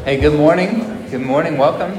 Hey, good morning. Good morning. Welcome.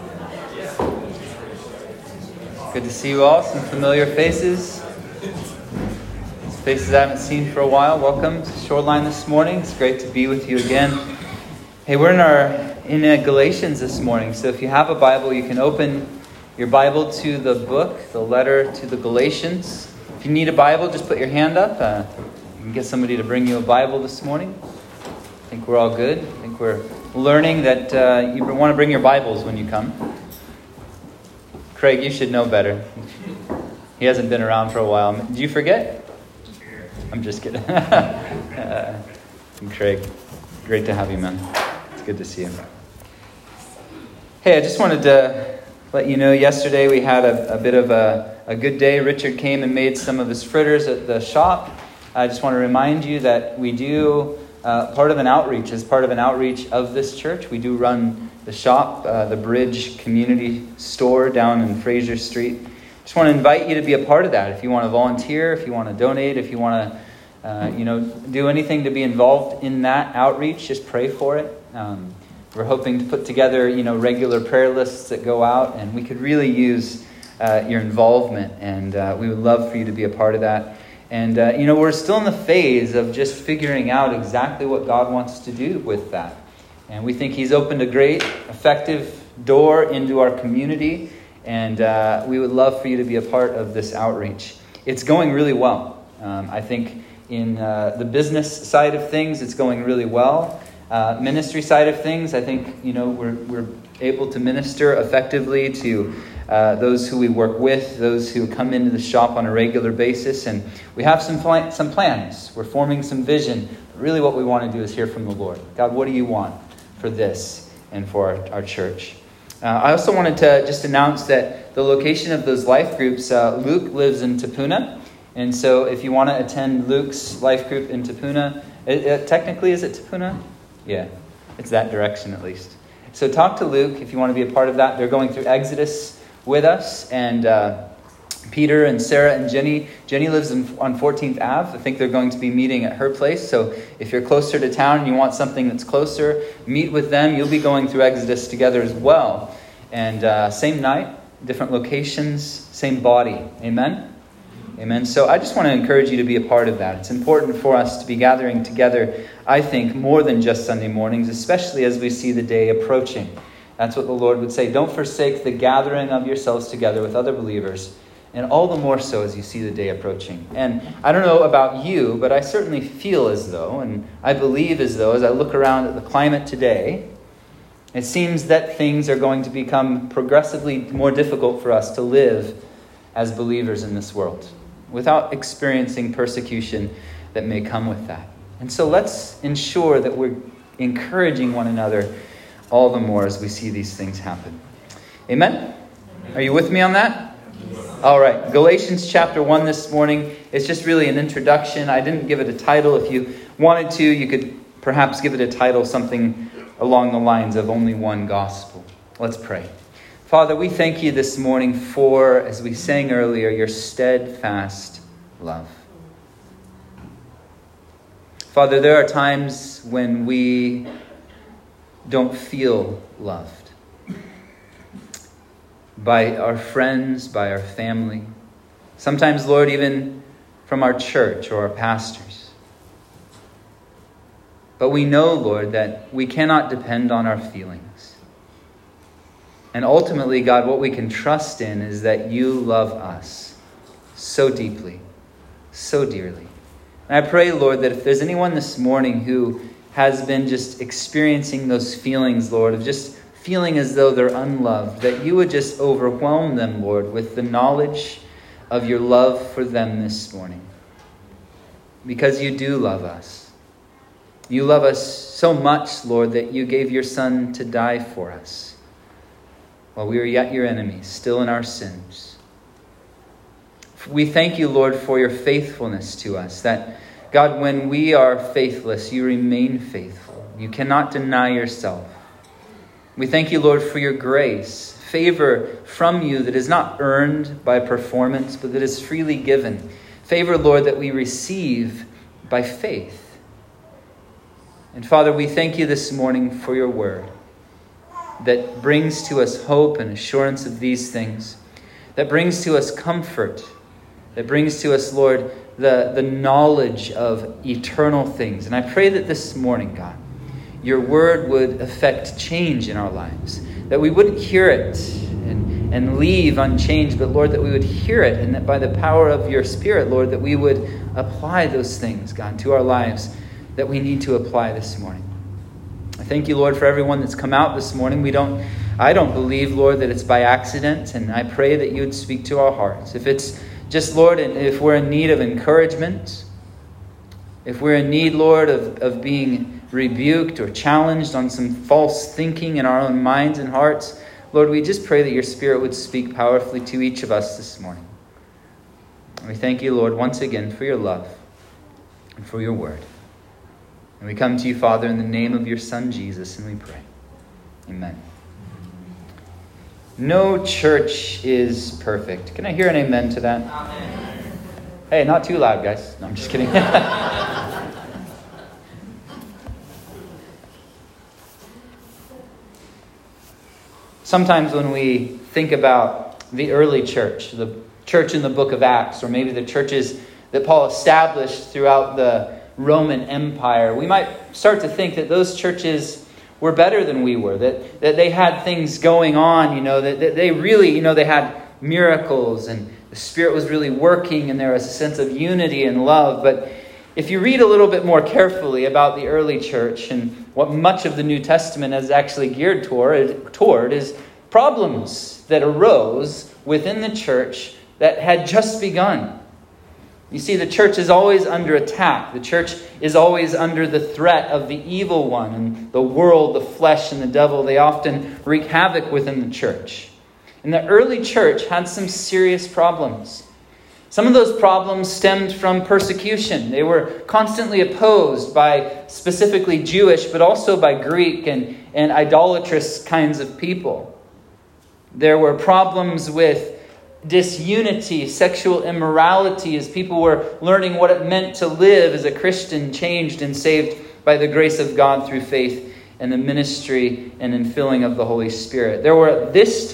Good to see you all. Some familiar faces. Faces I haven't seen for a while. Welcome to Shoreline this morning. It's great to be with you again. Hey, we're in Galatians this morning. So if you have a Bible, you can open your Bible to the book, the letter to the Galatians. If you need a Bible, just put your hand up. You can get somebody to bring you a Bible this morning. I think we're all good. I think we're learning that you want to bring your Bibles when you come. Craig, you should know better. He hasn't been around for a while. Did you forget? I'm just kidding. Craig, great to have you, man. It's good to see you. Hey, I just wanted to let you know, yesterday we had a bit of a good day. Richard came and made some of his fritters at the shop. I just want to remind you that we do... as part of an outreach of this church, we do run the shop, the Bridge Community Store down in Fraser Street. Just want to invite you to be a part of that. If you want to volunteer, if you want to donate, if you want to, do anything to be involved in that outreach, just pray for it. We're hoping to put together, regular prayer lists that go out, and we could really use your involvement, and we would love for you to be a part of that. And, we're still in the phase of just figuring out exactly what God wants to do with that. And we think He's opened a great, effective door into our community. And we would love for you to be a part of this outreach. It's going really well. I think in the business side of things, it's going really well. Ministry side of things, I think, we're able to minister effectively to those who we work with, those who come into the shop on a regular basis. And we have some plans. We're forming some vision. Really what we want to do is hear from the Lord. God, what do you want for this and for our church? I also wanted to just announce that the location of those life groups, Luke lives in Tapuna. And so if you want to attend Luke's life group in Tapuna, technically, is it Tapuna? Yeah, it's that direction at least. So talk to Luke if you want to be a part of that. They're going through Exodus with us, and Peter and Sarah and Jenny. Jenny lives on 14th Ave. I think they're going to be meeting at her place. So if you're closer to town and you want something that's closer, meet with them. You'll be going through Exodus together as well. And same night, different locations, same body. Amen? Amen. So I just want to encourage you to be a part of that. It's important for us to be gathering together, I think, more than just Sunday mornings, especially as we see the day approaching. That's what the Lord would say. Don't forsake the gathering of yourselves together with other believers, and all the more so as you see the day approaching. And I don't know about you, but I certainly feel as though, and I believe as though, as I look around at the climate today, it seems that things are going to become progressively more difficult for us to live as believers in this world, without experiencing persecution that may come with that. And so let's ensure that we're encouraging one another all the more as we see these things happen. Amen? Are you with me on that? All right. Galatians chapter 1 this morning. It's just really an introduction. I didn't give it a title. If you wanted to, you could perhaps give it a title, something along the lines of Only One Gospel. Let's pray. Father, we thank you this morning for, as we sang earlier, your steadfast love. Father, there are times when we don't feel loved by our friends, by our family. Sometimes, Lord, even from our church or our pastors. But we know, Lord, that we cannot depend on our feelings. And ultimately, God, what we can trust in is that you love us so deeply, so dearly. And I pray, Lord, that if there's anyone this morning who has been just experiencing those feelings, Lord, of just feeling as though they're unloved, that you would just overwhelm them, Lord, with the knowledge of your love for them this morning. Because you do love us. You love us so much, Lord, that you gave your Son to die for us while we were yet your enemies, still in our sins. We thank you, Lord, for your faithfulness to us, that God, when we are faithless, you remain faithful. You cannot deny yourself. We thank you, Lord, for your grace, favor from you that is not earned by performance, but that is freely given. Favor, Lord, that we receive by faith. And Father, we thank you this morning for your word. that brings to us hope and assurance of these things, that brings to us comfort, that brings to us, Lord, the knowledge of eternal things. And I pray that this morning, God, your word would affect change in our lives, that we wouldn't hear it and leave unchanged, but Lord, that we would hear it, and that by the power of your Spirit, Lord, that we would apply those things, God, to our lives that we need to apply this morning. I thank you, Lord, for everyone that's come out this morning. I don't believe, Lord, that it's by accident, and I pray that you would speak to our hearts. If it's just, Lord, if we're in need of encouragement, if we're in need, Lord, of being rebuked or challenged on some false thinking in our own minds and hearts, Lord, we just pray that your Spirit would speak powerfully to each of us this morning. And we thank you, Lord, once again for your love and for your word. And we come to you, Father, in the name of your Son, Jesus, and we pray. Amen. No church is perfect. Can I hear an amen to that? Amen. Hey, not too loud, guys. No, I'm just kidding. Sometimes when we think about the early church, the church in the book of Acts, or maybe the churches that Paul established throughout the Roman Empire, we might start to think that those churches were better than we were, that they had things going on, that they really, they had miracles and the Spirit was really working and there was a sense of unity and love. But if you read a little bit more carefully about the early church and what much of the New Testament is actually geared toward is problems that arose within the church that had just begun. You see, the church is always under attack. The church is always under the threat of the evil one, and the world, the flesh, and the devil. They often wreak havoc within the church. And the early church had some serious problems. Some of those problems stemmed from persecution. They were constantly opposed by specifically Jewish, but also by Greek and idolatrous kinds of people. There were problems with disunity, sexual immorality, as people were learning what it meant to live as a Christian, changed and saved by the grace of God through faith and the ministry and infilling of the Holy Spirit. There was at this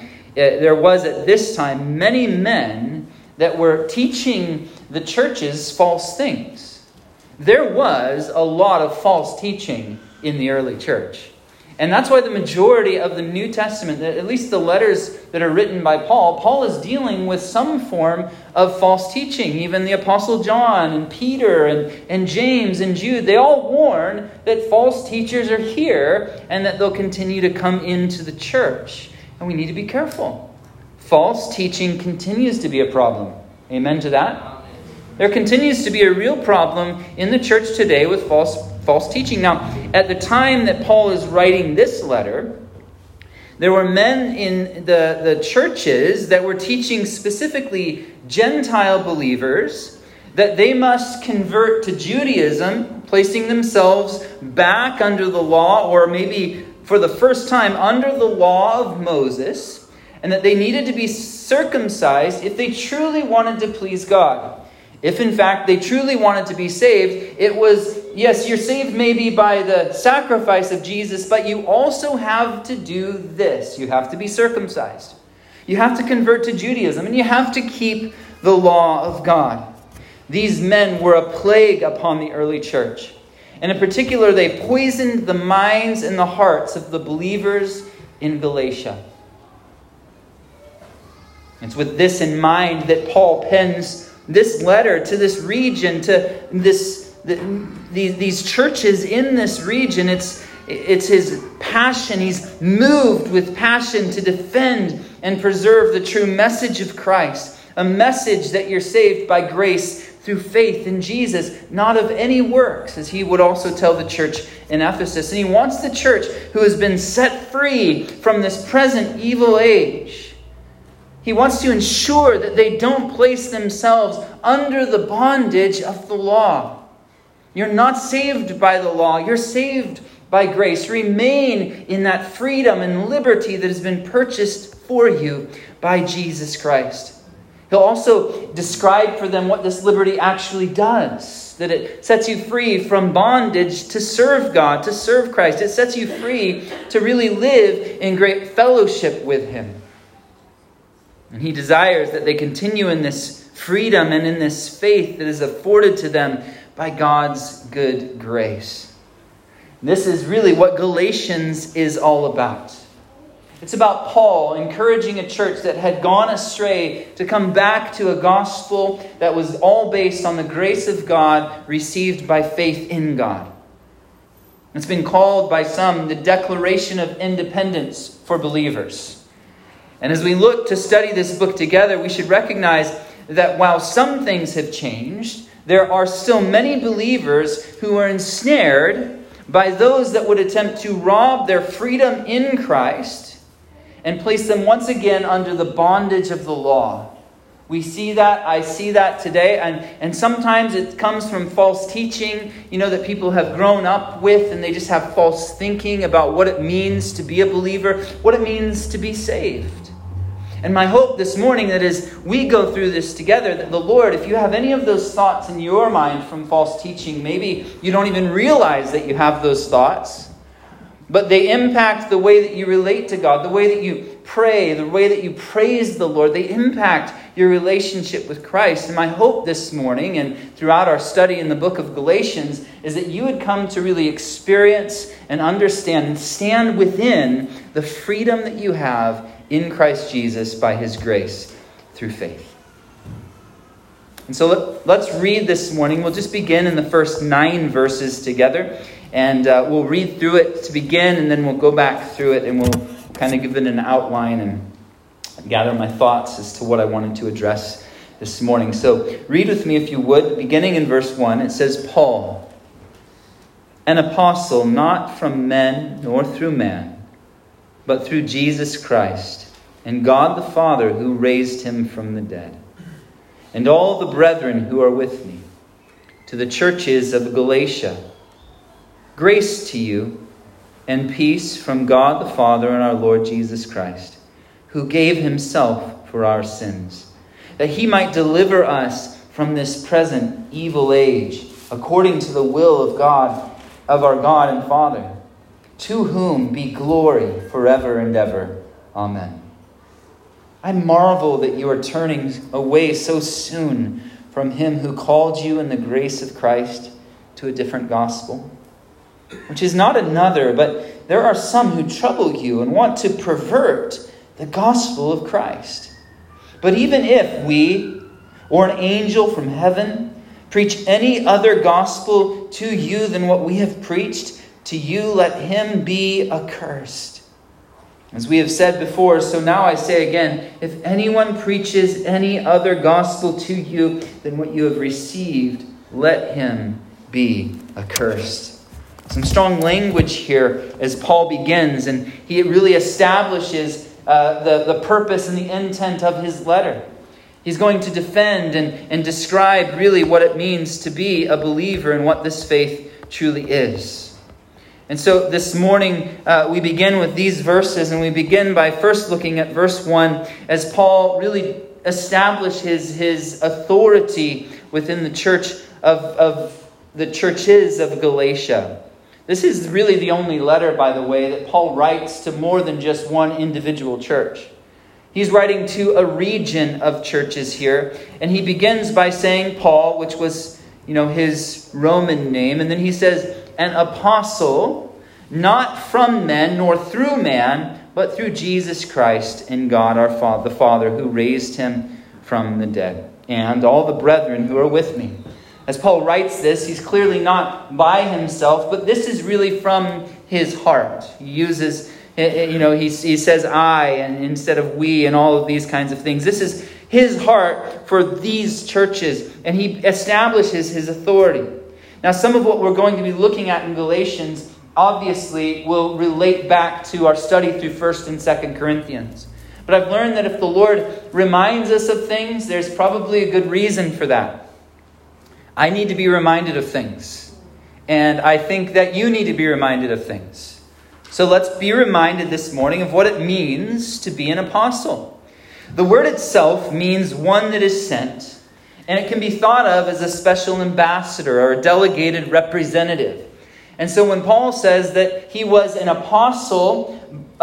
time many men that were teaching the churches false things. There was a lot of false teaching in the early church. And that's why the majority of the New Testament, at least the letters that are written by Paul is dealing with some form of false teaching. Even the Apostle John and Peter and James and Jude, they all warn that false teachers are here and that they'll continue to come into the church. And we need to be careful. False teaching continues to be a problem. Amen to that? There continues to be a real problem in the church today with false teaching. Now, at the time that Paul is writing this letter, there were men in the churches that were teaching specifically Gentile believers that they must convert to Judaism, placing themselves back under the law, or maybe for the first time under the law of Moses, and that they needed to be circumcised if they truly wanted to please God. If in fact they truly wanted to be saved, it was, yes, you're saved maybe by the sacrifice of Jesus, but you also have to do this. You have to be circumcised. You have to convert to Judaism, and you have to keep the law of God. These men were a plague upon the early church. And in particular, they poisoned the minds and the hearts of the believers in Galatia. It's with this in mind that Paul pens this letter to this region, to these churches in this region. It's his passion. He's moved with passion to defend and preserve the true message of Christ. A message that you're saved by grace through faith in Jesus, not of any works, as he would also tell the church in Ephesus. And he wants the church who has been set free from this present evil age. He wants to ensure that they don't place themselves under the bondage of the law. You're not saved by the law. You're saved by grace. Remain in that freedom and liberty that has been purchased for you by Jesus Christ. He'll also describe for them what this liberty actually does. That it sets you free from bondage to serve God, to serve Christ. It sets you free to really live in great fellowship with Him. And He desires that they continue in this freedom and in this faith that is afforded to them by God's good grace. This is really what Galatians is all about. It's about Paul encouraging a church that had gone astray to come back to a gospel that was all based on the grace of God received by faith in God. It's been called by some the Declaration of Independence for believers. And as we look to study this book together, we should recognize that while some things have changed, there are still many believers who are ensnared by those that would attempt to rob their freedom in Christ and place them once again under the bondage of the law. We see that, I see that today, and sometimes it comes from false teaching, that people have grown up with, and they just have false thinking about what it means to be a believer, what it means to be saved. And my hope this morning that as we go through this together, that the Lord, if you have any of those thoughts in your mind from false teaching, maybe you don't even realize that you have those thoughts, but they impact the way that you relate to God, the way that you pray, the way that you praise the Lord. They impact your relationship with Christ. And my hope this morning and throughout our study in the book of Galatians is that you would come to really experience and understand and stand within the freedom that you have in Christ Jesus by His grace through faith. And so let's read this morning. We'll just begin in the first 9 verses together. And we'll read through it to begin, and then we'll go back through it, and we'll kind of give it an outline and gather my thoughts as to what I wanted to address this morning. So read with me if you would. Beginning in verse 1, it says, Paul, an apostle not from men nor through man, but through Jesus Christ and God the Father who raised Him from the dead, and all the brethren who are with me, to the churches of Galatia. Grace to you and peace from God the Father and our Lord Jesus Christ, who gave Himself for our sins, that He might deliver us from this present evil age, according to the will of God, of our God and Father, to whom be glory forever and ever. Amen. I marvel that you are turning away so soon from Him who called you in the grace of Christ to a different gospel, which is not another, but there are some who trouble you and want to pervert the gospel of Christ. But even if we, or an angel from heaven, preach any other gospel to you than what we have preached to you, let him be accursed. As we have said before, so now I say again, if anyone preaches any other gospel to you than what you have received, let him be accursed. Some strong language here as Paul begins, and he really establishes the purpose and the intent of his letter. He's going to defend and describe really what it means to be a believer and what this faith truly is. And so this morning we begin with these verses, and we begin by first looking at verse 1 as Paul really establishes his authority within the church of the churches of Galatia. This is really the only letter, by the way, that Paul writes to more than just one individual church. He's writing to a region of churches here, and he begins by saying Paul, which was, his Roman name, and then he says, an apostle, not from men nor through man, but through Jesus Christ and God our Father, the Father who raised Him from the dead, and all the brethren who are with me. As Paul writes this, he's clearly not by himself, but this is really from his heart. He uses, he says I and instead of we and all of these kinds of things. This is his heart for these churches, and he establishes his authority. Now, some of what we're going to be looking at in Galatians obviously will relate back to our study through 1st and 2nd Corinthians. But I've learned that if the Lord reminds us of things, there's probably a good reason for that. I need to be reminded of things. And I think that you need to be reminded of things. So let's be reminded this morning of what it means to be an apostle. The word itself means one that is sent, and it can be thought of as a special ambassador or a delegated representative. And so when Paul says that he was an apostle,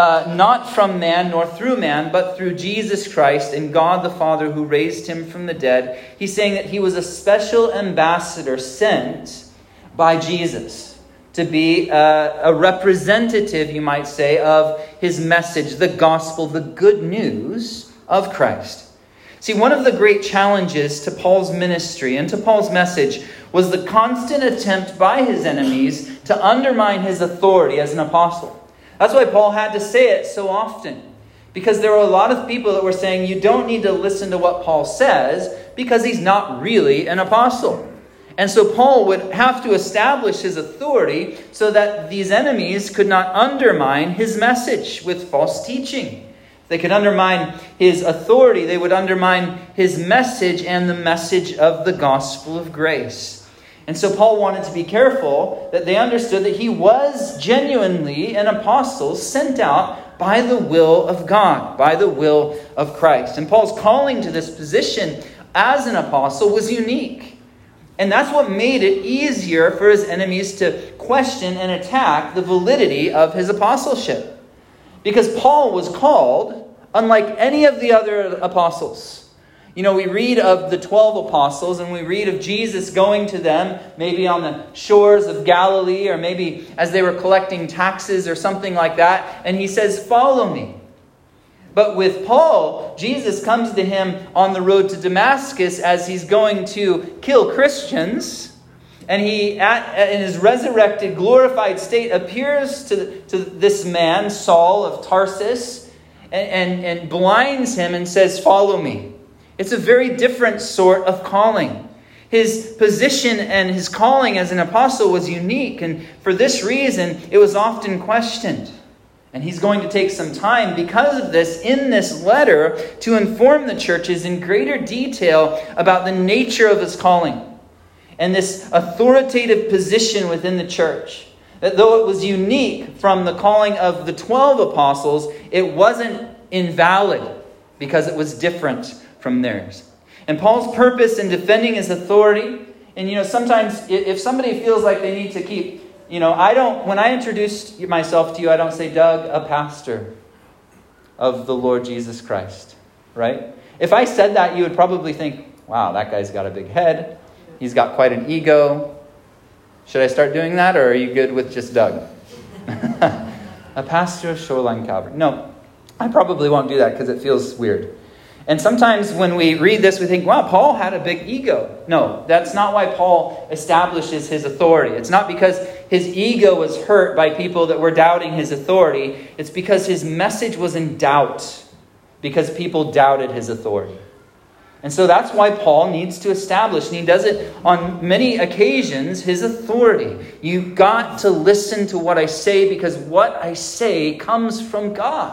not from man nor through man, but through Jesus Christ and God the Father who raised him from the dead, he's saying that he was a special ambassador sent by Jesus to be a representative, you might say, of his message, the gospel, the good news of Christ. See, one of the great challenges to Paul's ministry and to Paul's message was the constant attempt by his enemies to undermine his authority as an apostle. That's why Paul had to say it so often. Because there were a lot of people that were saying, you don't need to listen to what Paul says because he's not really an apostle. And so Paul would have to establish his authority so that these enemies could not undermine his message with false teaching. If they could undermine his authority, they would undermine his message and the message of the gospel of grace. And so Paul wanted to be careful that they understood that he was genuinely an apostle sent out by the will of God, by the will of Christ. And Paul's calling to this position as an apostle was unique. And that's what made it easier for his enemies to question and attack the validity of his apostleship. Because Paul was called unlike any of the other apostles. You know, we read of the 12 apostles and we read of Jesus going to them, maybe on the shores of Galilee or maybe as they were collecting taxes or something like that. And he says, "Follow me." But with Paul, Jesus comes to him on the road to Damascus as he's going to kill Christians. And he, in his resurrected, glorified state, appears to this man, Saul of Tarsus, and blinds him and says, "Follow me." It's a very different sort of calling. His position and his calling as an apostle was unique, and for this reason, it was often questioned. And he's going to take some time because of this in this letter to inform the churches in greater detail about the nature of his calling and this authoritative position within the church. That though it was unique from the calling of the 12 apostles, it wasn't invalid because it was different from theirs. And Paul's purpose in defending his authority, and sometimes if somebody feels like they need to keep, when I introduce myself to you, I don't say, "Doug, a pastor of the Lord Jesus Christ," right? If I said that, you would probably think, "Wow, that guy's got a big head. He's got quite an ego. Should I start doing that, or are you good with just Doug?" A pastor of Shoreline Calvary. No, I probably won't do that because it feels weird. And sometimes when we read this, we think, wow, Paul had a big ego. No, that's not why Paul establishes his authority. It's not because his ego was hurt by people that were doubting his authority. It's because his message was in doubt, because people doubted his authority. And so that's why Paul needs to establish, and he does it on many occasions, his authority. You've got to listen to what I say because what I say comes from God.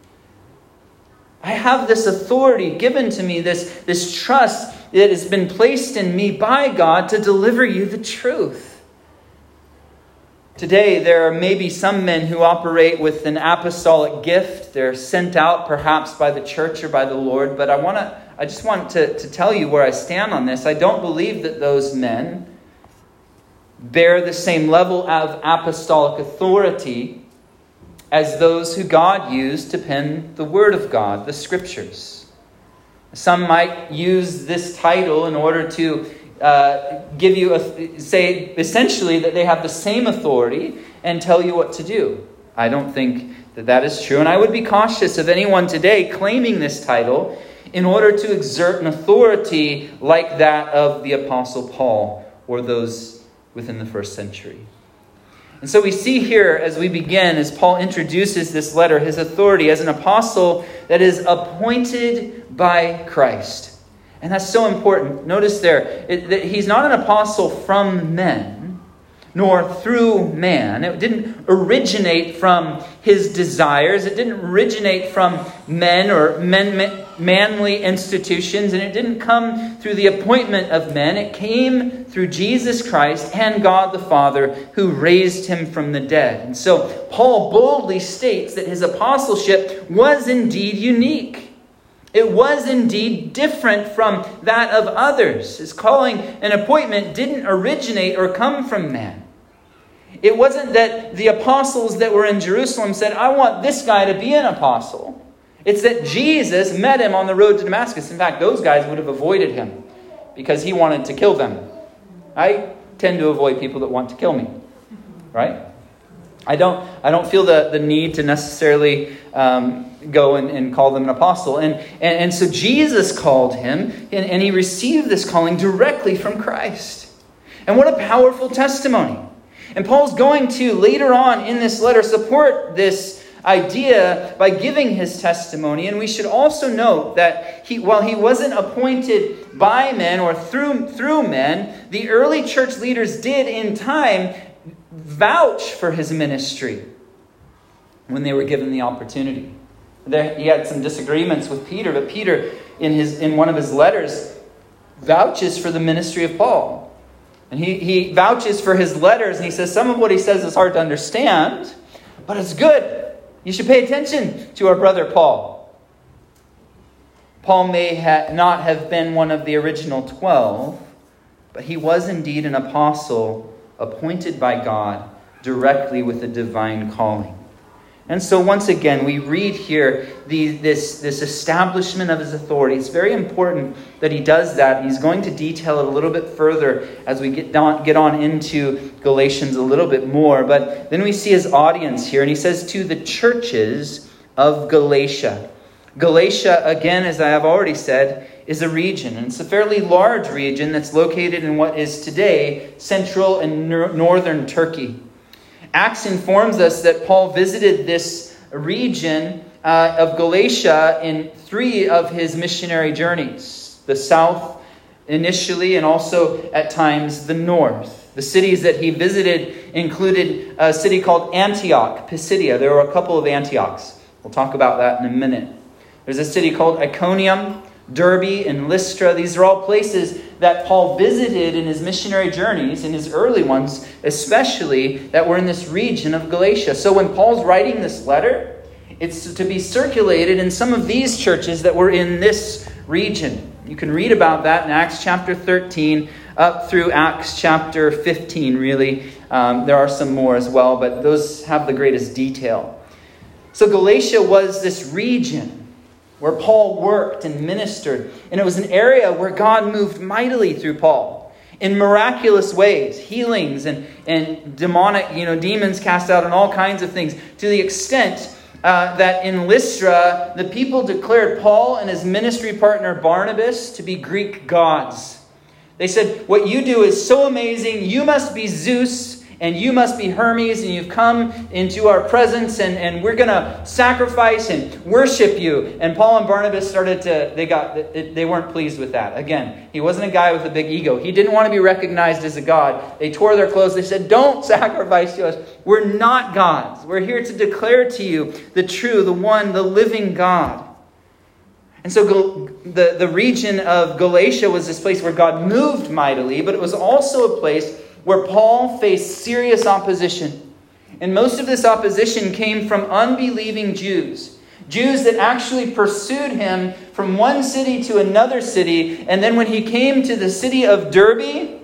I have this authority given to me, this trust that has been placed in me by God to deliver you the truth. Today, there are maybe some men who operate with an apostolic gift. They're sent out perhaps by the church or by the Lord. But I just want to tell you where I stand on this. I don't believe that those men bear the same level of apostolic authority as those who God used to pen the Word of God, the Scriptures. Some might use this title in order to give you, say essentially that they have the same authority and tell you what to do. I don't think that is true. And I would be cautious of anyone today claiming this title in order to exert an authority like that of the Apostle Paul or those within the first century. And so we see here as we begin, as Paul introduces this letter, his authority as an apostle that is appointed by Christ. And that's so important. Notice there that he's not an apostle from men, nor through man. It didn't originate from his desires. It didn't originate from men or manly institutions. And it didn't come through the appointment of men. It came through Jesus Christ and God the Father who raised him from the dead. And so Paul boldly states that his apostleship was indeed unique. It was indeed different from that of others. His calling and appointment didn't originate or come from man. It wasn't that the apostles that were in Jerusalem said, I want this guy to be an apostle. It's that Jesus met him on the road to Damascus. In fact, those guys would have avoided him because he wanted to kill them. I tend to avoid people that want to kill me, right? I don't feel the need to necessarily go and call them an apostle. And so Jesus called him, and he received this calling directly from Christ. And what a powerful testimony. And Paul's going to, later on in this letter, support this idea by giving his testimony. And we should also note that while he wasn't appointed by men or through men, the early church leaders did in time vouch for his ministry when they were given the opportunity. He had some disagreements with Peter, but Peter, in one of his letters, vouches for the ministry of Paul. And he vouches for his letters, and he says some of what he says is hard to understand, but it's good. You should pay attention to our brother Paul. Paul may not have been one of the original 12, but he was indeed an apostle appointed by God directly with a divine calling. And so once again, we read here this establishment of his authority. It's very important that he does that. And he's going to detail it a little bit further as we get on into Galatians a little bit more. But then we see his audience here. And he says, to the churches of Galatia. Galatia, again, as I have already said, is a region. And it's a fairly large region that's located in what is today central and northern Turkey. Acts informs us that Paul visited this region of Galatia in 3 of his missionary journeys. The south initially, and also at times the north. The cities that he visited included a city called Antioch, Pisidia. There were a couple of Antiochs. We'll talk about that in a minute. There's a city called Iconium, Derbe, and Lystra. These are all places that Paul visited in his missionary journeys, in his early ones, especially that were in this region of Galatia. So when Paul's writing this letter, it's to be circulated in some of these churches that were in this region. You can read about that in Acts chapter 13 up through Acts chapter 15, really. There are some more as well, but those have the greatest detail. So Galatia was this region where Paul worked and ministered. And it was an area where God moved mightily through Paul in miraculous ways, healings and demonic, demons cast out and all kinds of things, to the extent that in Lystra, the people declared Paul and his ministry partner Barnabas to be Greek gods. They said, what you do is so amazing, you must be Zeus, and you must be Hermes, and you've come into our presence, and we're going to sacrifice and worship you. And Paul and Barnabas they weren't pleased with that. Again, he wasn't a guy with a big ego. He didn't want to be recognized as a god. They tore their clothes. They said, don't sacrifice to us. We're not gods. We're here to declare to you the true, the one, the living God. And so the region of Galatia was this place where God moved mightily, but it was also a place where Paul faced serious opposition. And most of this opposition came from unbelieving Jews. Jews that actually pursued him from one city to another city. And then when he came to the city of Derbe,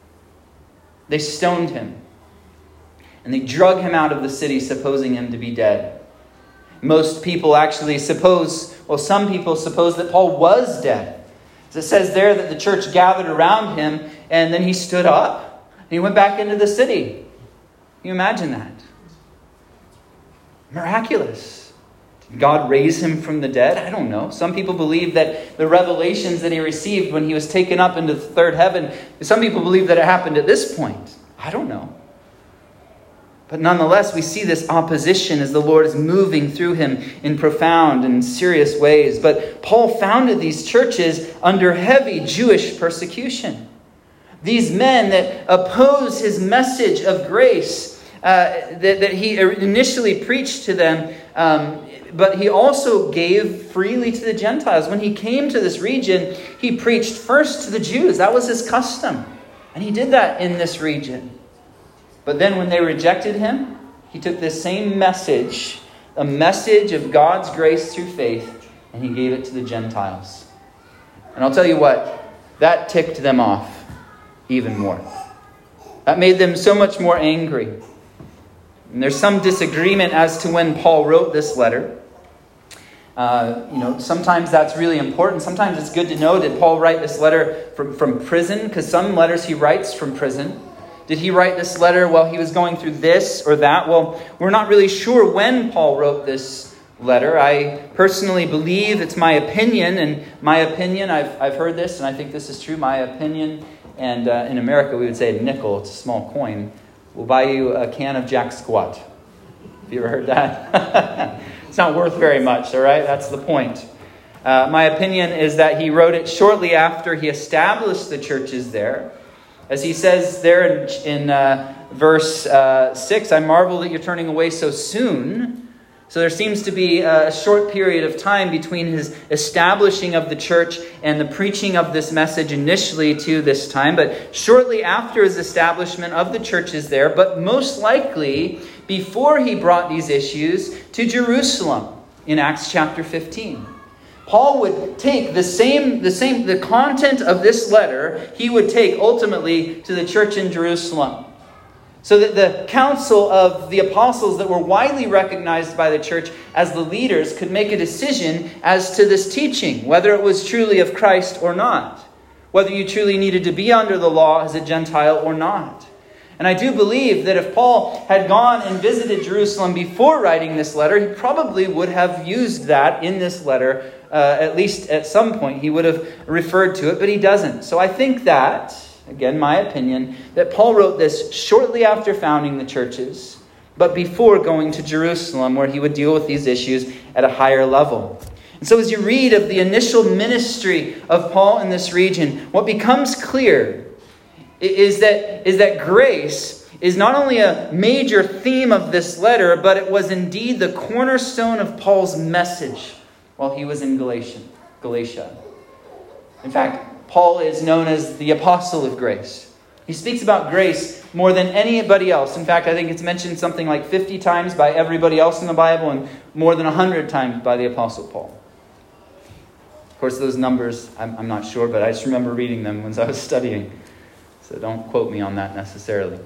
they stoned him. And they drug him out of the city, supposing him to be dead. Most people actually some people suppose that Paul was dead. It says there that the church gathered around him, and then he stood up. He went back into the city. Can you imagine that? Miraculous. Did God raise him from the dead? I don't know. Some people believe that the revelations that he received when he was taken up into the third heaven, some people believe that it happened at this point. I don't know. But nonetheless, we see this opposition as the Lord is moving through him in profound and serious ways. But Paul founded these churches under heavy Jewish persecution. These men that oppose his message of grace that he initially preached to them, but he also gave freely to the Gentiles. When he came to this region, he preached first to the Jews. That was his custom. And he did that in this region. But then when they rejected him, he took this same message, a message of God's grace through faith, and he gave it to the Gentiles. And I'll tell you what, that ticked them off even more. That made them so much more angry. And there's some disagreement as to when Paul wrote this letter. Sometimes that's really important. Sometimes it's good to know, did Paul write this letter from prison? Because some letters he writes from prison. Did he write this letter while he was going through this or that? Well, we're not really sure when Paul wrote this letter. I personally believe, it's my opinion, and my opinion, I've heard this, and I think this is true, my opinion, and in America we would say nickel, it's a small coin, will buy you a can of Jack Squat. Have you ever heard that? It's not worth very much, all right? That's the point. My opinion is that he wrote it shortly after he established the churches there. As he says there in verse 6, I marvel that you're turning away so soon. So there seems to be a short period of time between his establishing of the church and the preaching of this message initially to this time. But shortly after his establishment of the churches there, but most likely before he brought these issues to Jerusalem in Acts chapter 15. Paul would take the content of this letter, he would take ultimately to the church in Jerusalem. So that the council of the apostles that were widely recognized by the church as the leaders could make a decision as to this teaching, whether it was truly of Christ or not, whether you truly needed to be under the law as a Gentile or not. And I do believe that if Paul had gone and visited Jerusalem before writing this letter, he probably would have used that in this letter, at least at some point. He would have referred to it, but he doesn't. So I think that, again, my opinion, that Paul wrote this shortly after founding the churches, but before going to Jerusalem, where he would deal with these issues at a higher level. And so as you read of the initial ministry of Paul in this region, what becomes clear is that grace is not only a major theme of this letter, but it was indeed the cornerstone of Paul's message while he was in Galatia. In fact, Paul is known as the apostle of grace. He speaks about grace more than anybody else. In fact, I think it's mentioned something like 50 times by everybody else in the Bible and more than 100 times by the apostle Paul. Of course, those numbers, I'm not sure, but I just remember reading them when I was studying. So don't quote me on that necessarily.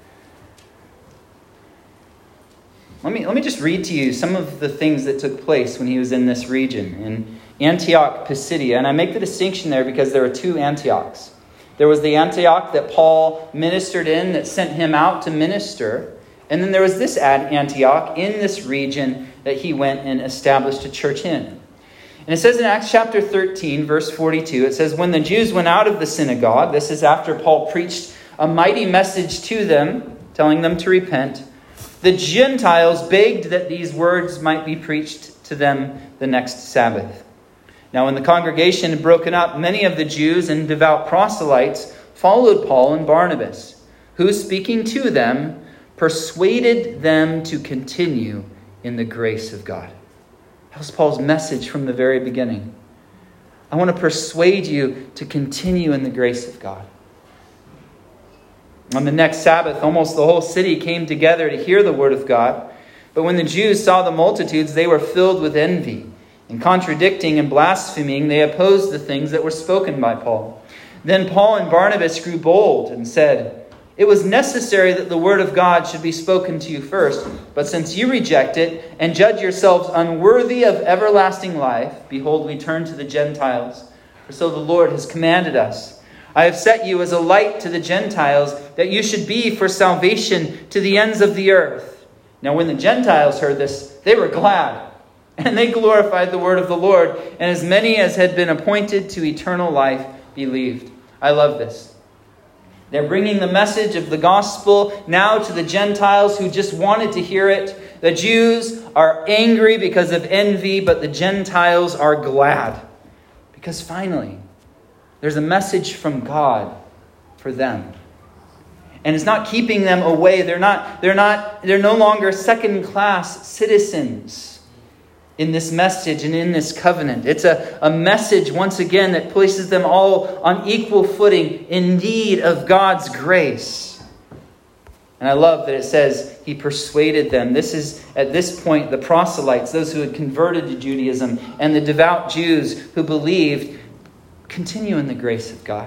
Let me just read to you some of the things that took place when he was in this region, in Antioch Pisidia. And I make the distinction there because there are two Antiochs. There was the Antioch that Paul ministered in, that sent him out to minister. And then there was this Antioch in this region that he went and established a church in. And it says in Acts chapter 13, verse 42, it says, when the Jews went out of the synagogue, this is after Paul preached a mighty message to them, telling them to repent, the Gentiles begged that these words might be preached to them the next Sabbath. Now when the congregation had broken up, many of the Jews and devout proselytes followed Paul and Barnabas, who, speaking to them, persuaded them to continue in the grace of God. That was Paul's message from the very beginning. I want to persuade you to continue in the grace of God. On the next Sabbath, almost the whole city came together to hear the word of God. But when the Jews saw the multitudes, they were filled with envy. And contradicting and blaspheming, they opposed the things that were spoken by Paul. Then Paul and Barnabas grew bold and said, it was necessary that the word of God should be spoken to you first. But since you reject it and judge yourselves unworthy of everlasting life, behold, we turn to the Gentiles. For so the Lord has commanded us. I have set you as a light to the Gentiles, that you should be for salvation to the ends of the earth. Now when the Gentiles heard this, they were glad, and they glorified the word of the Lord. And as many as had been appointed to eternal life believed. I love this. They're bringing the message of the gospel now to the Gentiles who just wanted to hear it. The Jews are angry because of envy, but the Gentiles are glad. Because finally, there's a message from God for them. And it's not keeping them away. They're no longer second-class citizens in this message and in this covenant. It's a message, once again, that places them all on equal footing in need of God's grace. And I love that it says he persuaded them. This is, at this point, the proselytes, those who had converted to Judaism, and the devout Jews who believed, continue in the grace of God.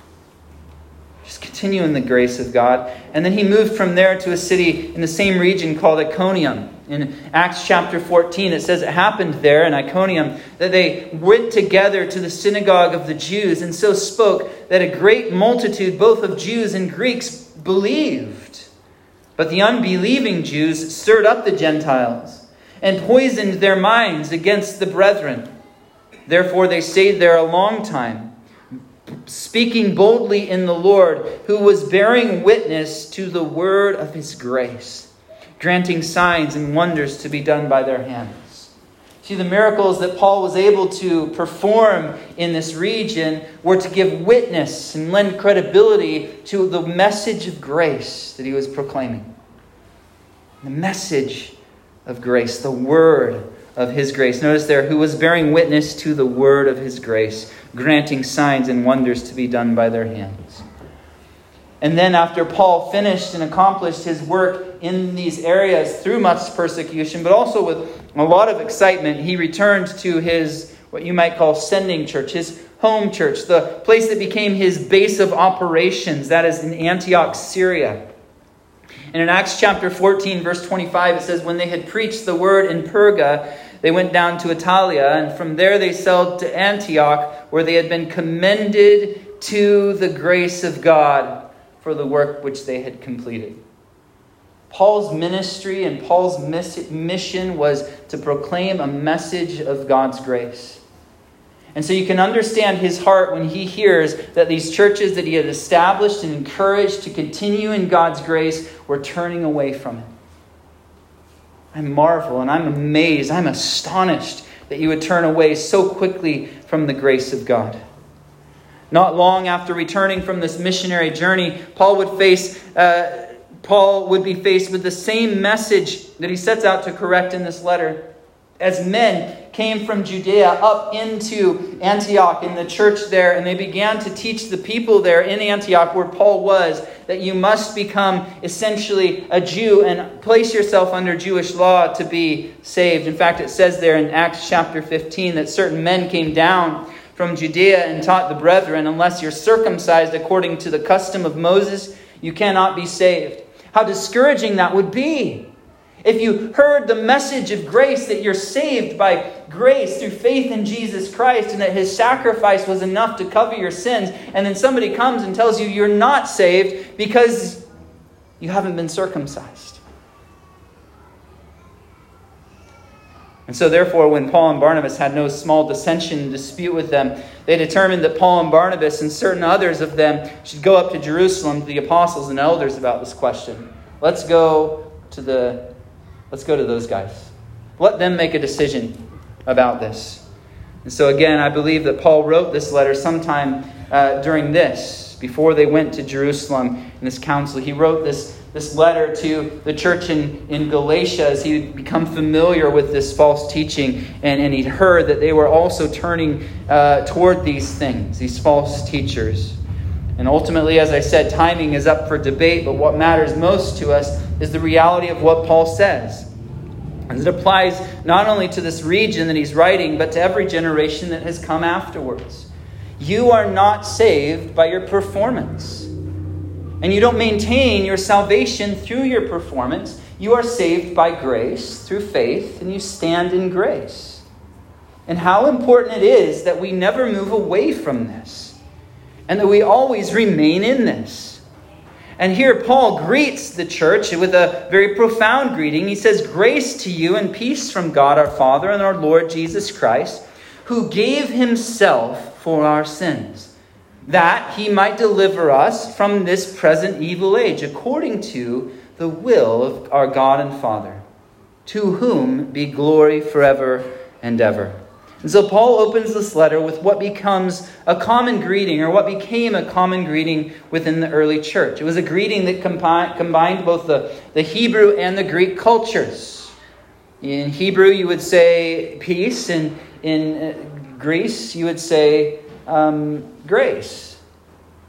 Just continue in the grace of God. And then he moved from there to a city in the same region called Iconium. In Acts chapter 14, it says it happened there in Iconium that they went together to the synagogue of the Jews and so spoke that a great multitude, both of Jews and Greeks, believed. But the unbelieving Jews stirred up the Gentiles and poisoned their minds against the brethren. Therefore they stayed there a long time, speaking boldly in the Lord, who was bearing witness to the word of his grace, granting signs and wonders to be done by their hands. See, the miracles that Paul was able to perform in this region were to give witness and lend credibility to the message of grace that he was proclaiming. The message of grace, the word of his grace. Notice there, who was bearing witness to the word of his grace, granting signs and wonders to be done by their hands. And then after Paul finished and accomplished his work in these areas through much persecution, but also with a lot of excitement, he returned to his, what you might call, sending church, his home church, the place that became his base of operations, that is in Antioch, Syria. And in Acts chapter 14, verse 25, it says, when they had preached the word in Perga, they went down to Italia, and from there they sailed to Antioch, where they had been commended to the grace of God for the work which they had completed. Paul's ministry and Paul's mission was to proclaim a message of God's grace. And so you can understand his heart when he hears that these churches that he had established and encouraged to continue in God's grace were turning away from it. I marvel and I'm amazed, I'm astonished that you would turn away so quickly from the grace of God. Not long after returning from this missionary journey, Paul would be faced with the same message that he sets out to correct in this letter. As men came from Judea up into Antioch in the church there, and they began to teach the people there in Antioch where Paul was, that you must become essentially a Jew and place yourself under Jewish law to be saved. In fact, it says there in Acts chapter 15 that certain men came down from Judea and taught the brethren, unless you're circumcised according to the custom of Moses, you cannot be saved. How discouraging that would be. If you heard the message of grace, that you're saved by grace through faith in Jesus Christ and that his sacrifice was enough to cover your sins, and then somebody comes and tells you you're not saved because you haven't been circumcised. And so therefore, when Paul and Barnabas had no small dissension and dispute with them, they determined that Paul and Barnabas and certain others of them should go up to Jerusalem to the apostles and elders about this question. Let's go to those guys. Let them make a decision about this. And so again, I believe that Paul wrote this letter sometime during this, before they went to Jerusalem in this council. He wrote this letter to the church in Galatia as he'd become familiar with this false teaching, and he'd heard that they were also turning toward these things, these false teachers. And ultimately, as I said, timing is up for debate, but what matters most to us is the reality of what Paul says. And it applies not only to this region that he's writing, but to every generation that has come afterwards. You are not saved by your performance. And you don't maintain your salvation through your performance. You are saved by grace, through faith, and you stand in grace. And how important it is that we never move away from this, and that we always remain in this. And here Paul greets the church with a very profound greeting. He says, "Grace to you and peace from God our Father and our Lord Jesus Christ, who gave himself for our sins, that he might deliver us from this present evil age, according to the will of our God and Father, to whom be glory forever and ever." And so Paul opens this letter with what becomes a common greeting, or what became a common greeting within the early church. It was a greeting that combined both the Hebrew and the Greek cultures. In Hebrew, you would say peace, and in Greece, you would say grace.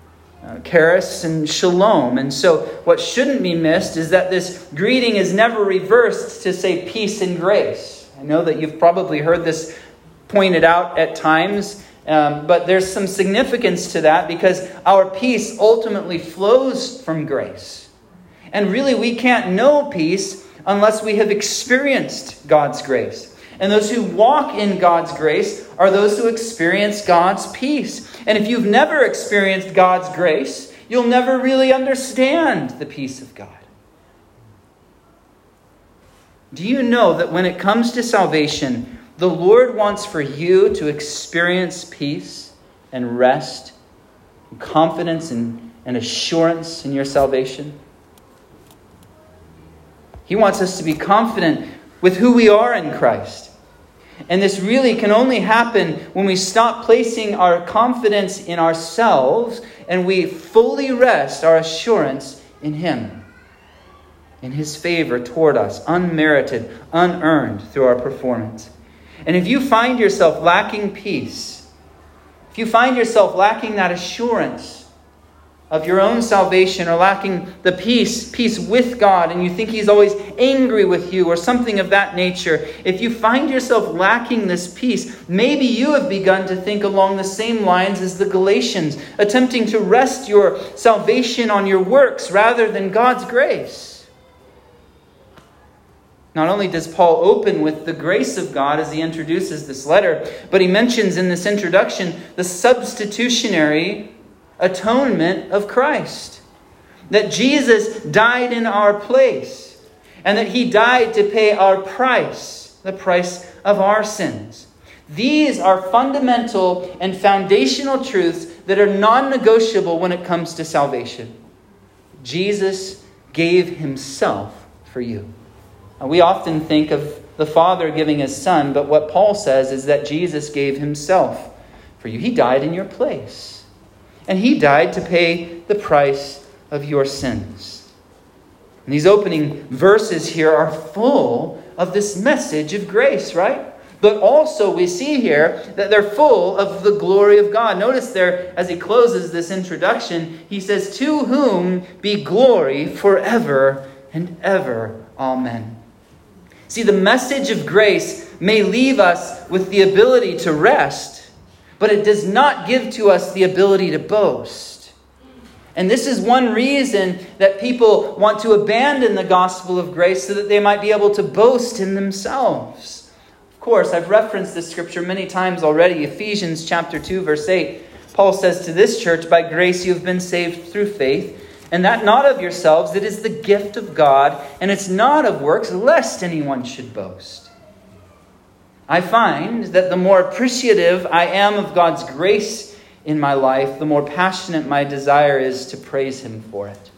charis and shalom. And so what shouldn't be missed is that this greeting is never reversed to say peace and grace. I know that you've probably heard this pointed out at times, but there's some significance to that because our peace ultimately flows from grace. And really we can't know peace unless we have experienced God's grace. And those who walk in God's grace are those who experience God's peace. And if you've never experienced God's grace, you'll never really understand the peace of God. Do you know that when it comes to salvation, the Lord wants for you to experience peace and rest, and confidence and assurance in your salvation? He wants us to be confident with who we are in Christ. And this really can only happen when we stop placing our confidence in ourselves and we fully rest our assurance in Him, in His favor toward us, unmerited, unearned through our performance. And if you find yourself lacking peace, if you find yourself lacking that assurance of your own salvation or lacking the peace with God, and you think He's always angry with you or something of that nature, if you find yourself lacking this peace, maybe you have begun to think along the same lines as the Galatians, attempting to rest your salvation on your works rather than God's grace. Not only does Paul open with the grace of God as he introduces this letter, but he mentions in this introduction the substitutionary atonement of Christ. That Jesus died in our place, and that He died to pay our price, the price of our sins. These are fundamental and foundational truths that are non-negotiable when it comes to salvation. Jesus gave Himself for you. We often think of the Father giving His Son, but what Paul says is that Jesus gave Himself for you. He died in your place. And He died to pay the price of your sins. And these opening verses here are full of this message of grace, right? But also we see here that they're full of the glory of God. Notice there, as he closes this introduction, he says, "To whom be glory forever and ever. Amen." See, the message of grace may leave us with the ability to rest, but it does not give to us the ability to boast. And this is one reason that people want to abandon the gospel of grace so that they might be able to boast in themselves. Of course, I've referenced this scripture many times already. Ephesians chapter 2, verse 8. Paul says to this church, "By grace you have been saved through faith, and that not of yourselves, it is the gift of God, and it's not of works, lest anyone should boast." I find that the more appreciative I am of God's grace in my life, the more passionate my desire is to praise Him for it.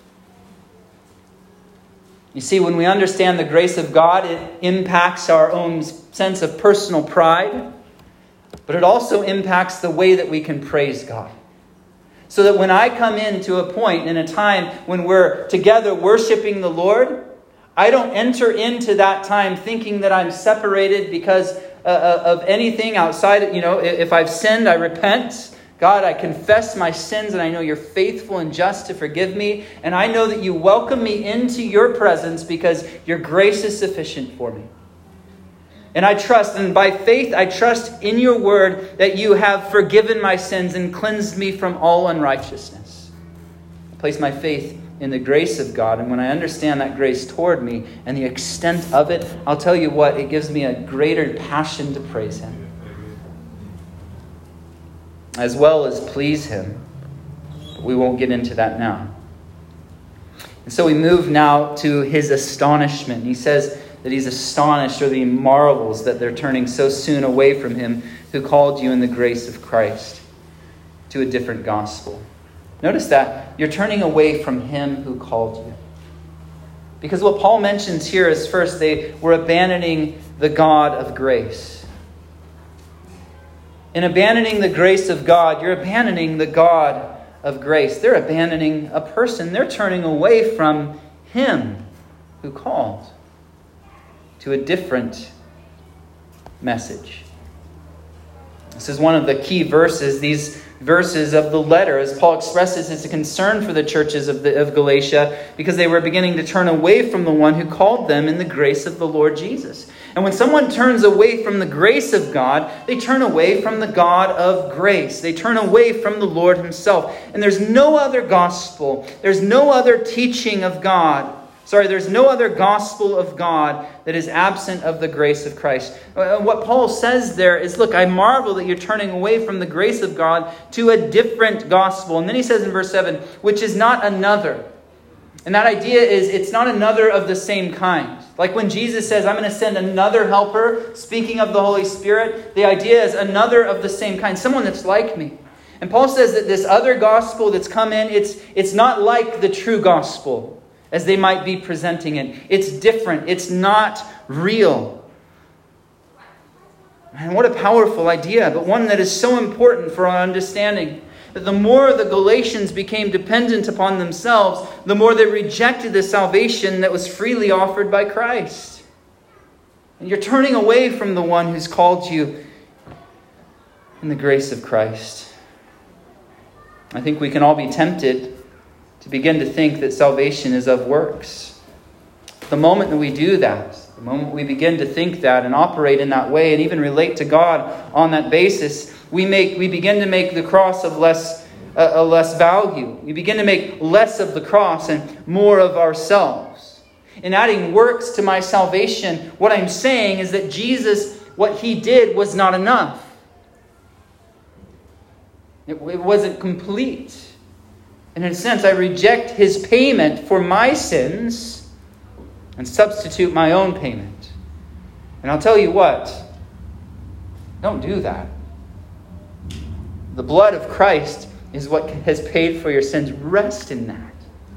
You see, when we understand the grace of God, it impacts our own sense of personal pride, but it also impacts the way that we can praise God. So that when I come into a point in a time when we're together worshiping the Lord, I don't enter into that time thinking that I'm separated because of anything outside. If I've sinned, I repent. God, I confess my sins, and I know You're faithful and just to forgive me. And I know that You welcome me into Your presence because Your grace is sufficient for me. And I trust, and by faith, I trust in Your word that You have forgiven my sins and cleansed me from all unrighteousness. I place my faith in the grace of God. And when I understand that grace toward me and the extent of it, I'll tell you what, it gives me a greater passion to praise Him, as well as please Him. But we won't get into that now. And so we move now to His astonishment. He says that He's astonished, or that He marvels that they're turning so soon away from Him who called you in the grace of Christ to a different gospel. Notice that you're turning away from Him who called you. Because what Paul mentions here is, first, they were abandoning the God of grace. In abandoning the grace of God, you're abandoning the God of grace. They're abandoning a person. They're turning away from Him who called to a different message. This is one of the key verses, these verses of the letter, as Paul expresses his concern for the churches of Galatia because they were beginning to turn away from the one who called them in the grace of the Lord Jesus. And when someone turns away from the grace of God, they turn away from the God of grace. They turn away from the Lord himself. And there's no other gospel, there's no other teaching of God. There's no other gospel of God that is absent of the grace of Christ. What Paul says there is, look, I marvel that you're turning away from the grace of God to a different gospel. And then he says in verse 7, which is not another. And that idea is it's not another of the same kind. Like when Jesus says, I'm going to send another helper, speaking of the Holy Spirit, the idea is another of the same kind, someone that's like me. And Paul says that this other gospel that's come in, it's not like the true gospel as they might be presenting it. It's different. It's not real. Man, what a powerful idea, but one that is so important for our understanding. That the more the Galatians became dependent upon themselves, the more they rejected the salvation that was freely offered by Christ. And you're turning away from the one who's called you in the grace of Christ. I think we can all be tempted to begin to think that salvation is of works. The moment that we do that, the moment we begin to think that and operate in that way and even relate to God on that basis, we begin to make the cross of less value. We begin to make less of the cross and more of ourselves. In adding works to my salvation, what I'm saying is that Jesus, what he did was not enough. It wasn't complete. And in a sense, I reject his payment for my sins and substitute my own payment. And I'll tell you what, don't do that. The blood of Christ is what has paid for your sins. Rest in that.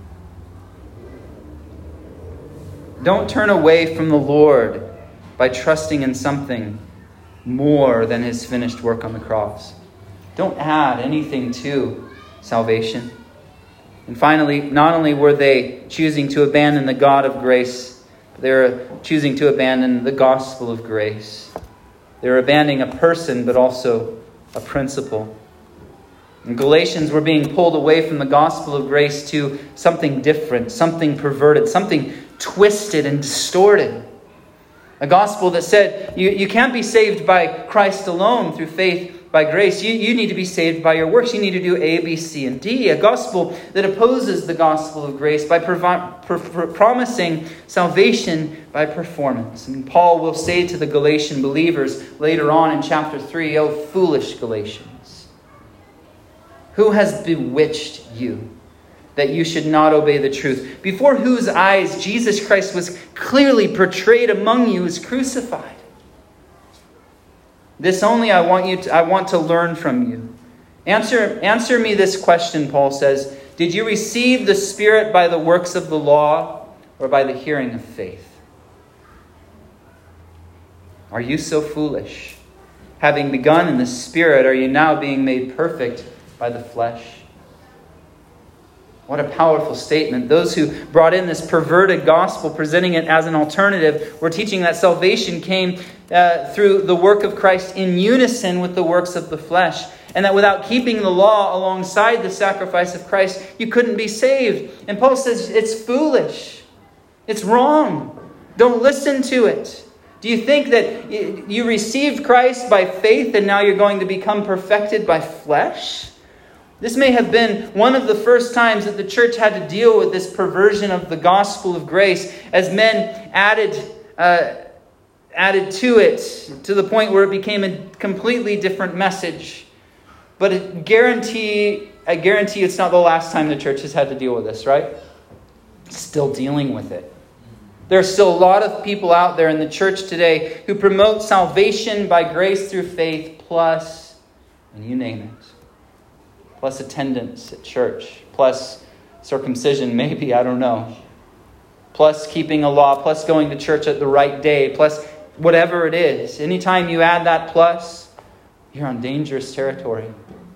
Don't turn away from the Lord by trusting in something more than his finished work on the cross. Don't add anything to salvation. And finally, not only were they choosing to abandon the God of grace, but they were choosing to abandon the gospel of grace. They were abandoning a person, but also a principle. And Galatians were being pulled away from the gospel of grace to something different, something perverted, something twisted and distorted. A gospel that said you can't be saved by Christ alone through faith by grace. You need to be saved by your works. You need to do A, B, C, and D. A gospel that opposes the gospel of grace by promising salvation by performance. And Paul will say to the Galatian believers later on in chapter 3, "O foolish Galatians, who has bewitched you that you should not obey the truth, before whose eyes Jesus Christ was clearly portrayed among you as crucified? This only I want to learn from you. Answer me this question," Paul says. "Did you receive the Spirit by the works of the law or by the hearing of faith? Are you so foolish? Having begun in the Spirit, are you now being made perfect by the flesh?" What a powerful statement. Those who brought in this perverted gospel, presenting it as an alternative, were teaching that salvation came through the work of Christ in unison with the works of the flesh. And that without keeping the law alongside the sacrifice of Christ, you couldn't be saved. And Paul says it's foolish. It's wrong. Don't listen to it. Do you think that you received Christ by faith and now you're going to become perfected by flesh? This may have been one of the first times that the church had to deal with this perversion of the gospel of grace as men added to it to the point where it became a completely different message. But I guarantee it's not the last time the church has had to deal with this, right? Still dealing with it. There are still a lot of people out there in the church today who promote salvation by grace through faith plus, and you name it, plus attendance at church, plus circumcision, maybe, I don't know, plus keeping a law, plus going to church at the right day, plus whatever it is. Anytime you add that plus, you're on dangerous territory.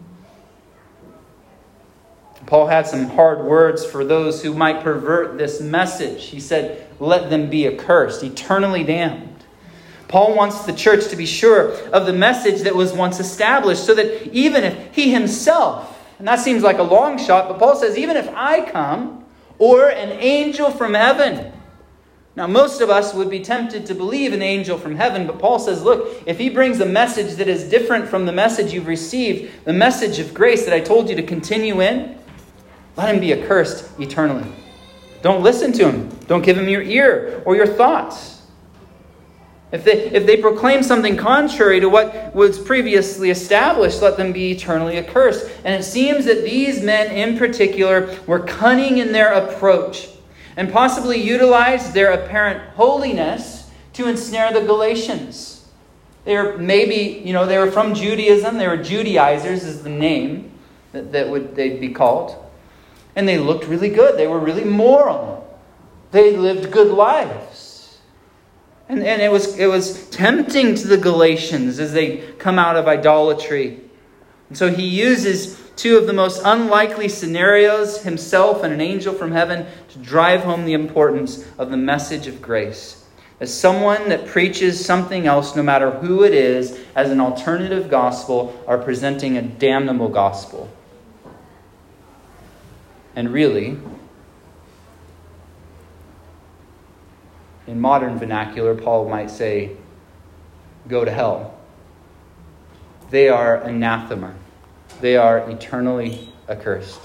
Paul had some hard words for those who might pervert this message. He said, "Let them be accursed, eternally damned." Paul wants the church to be sure of the message that was once established, so that even if he himself, and that seems like a long shot, but Paul says, even if I come, or an angel from heaven. Now, most of us would be tempted to believe an angel from heaven, but Paul says, look, if he brings a message that is different from the message you've received, the message of grace that I told you to continue in, let him be accursed eternally. Don't listen to him. Don't give him your ear or your thoughts. If they proclaim something contrary to what was previously established, let them be eternally accursed. And it seems that these men in particular were cunning in their approach and possibly utilized their apparent holiness to ensnare the Galatians. They were from Judaism. They were Judaizers is the name they'd be called. And they looked really good. They were really moral. They lived good lives. And it was tempting to the Galatians as they come out of idolatry. And so he uses two of the most unlikely scenarios, himself and an angel from heaven, to drive home the importance of the message of grace. As someone that preaches something else, no matter who it is, as an alternative gospel, are presenting a damnable gospel. And really, in modern vernacular, Paul might say, go to hell. They are anathema. They are eternally accursed.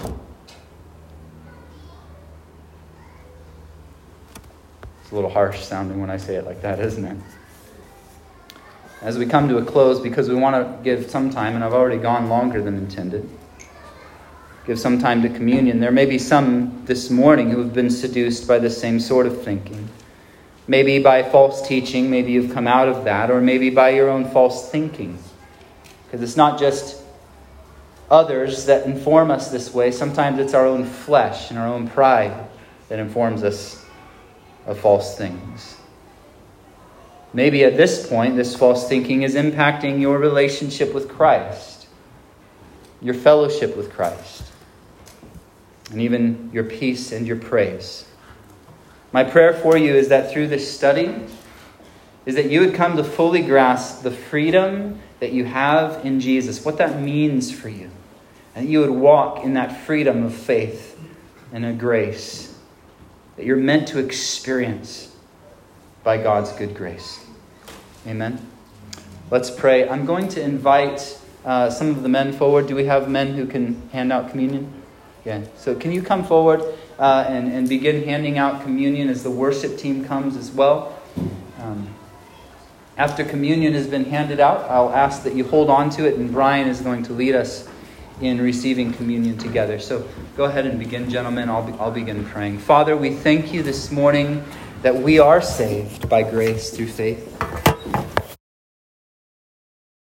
It's a little harsh sounding when I say it like that, isn't it? As we come to a close, because we want to give some time, and I've already gone longer than intended, give some time to communion. There may be some this morning who have been seduced by the same sort of thinking. Maybe by false teaching, maybe you've come out of that, or maybe by your own false thinking. Because it's not just others that inform us this way. Sometimes it's our own flesh and our own pride that informs us of false things. Maybe at this point, this false thinking is impacting your relationship with Christ, your fellowship with Christ, and even your peace and your praise. My prayer for you is that through this study, is that you would come to fully grasp the freedom that you have in Jesus, what that means for you. And that you would walk in that freedom of faith and a grace that you're meant to experience by God's good grace. Amen. Let's pray. I'm going to invite some of the men forward. Do we have men who can hand out communion? Yeah. So can you come forward and begin handing out communion as the worship team comes as well? After communion has been handed out, I'll ask that you hold on to it, and Brian is going to lead us in receiving communion together. So go ahead and begin, gentlemen. I'll begin praying. Father, we thank you this morning that we are saved by grace through faith.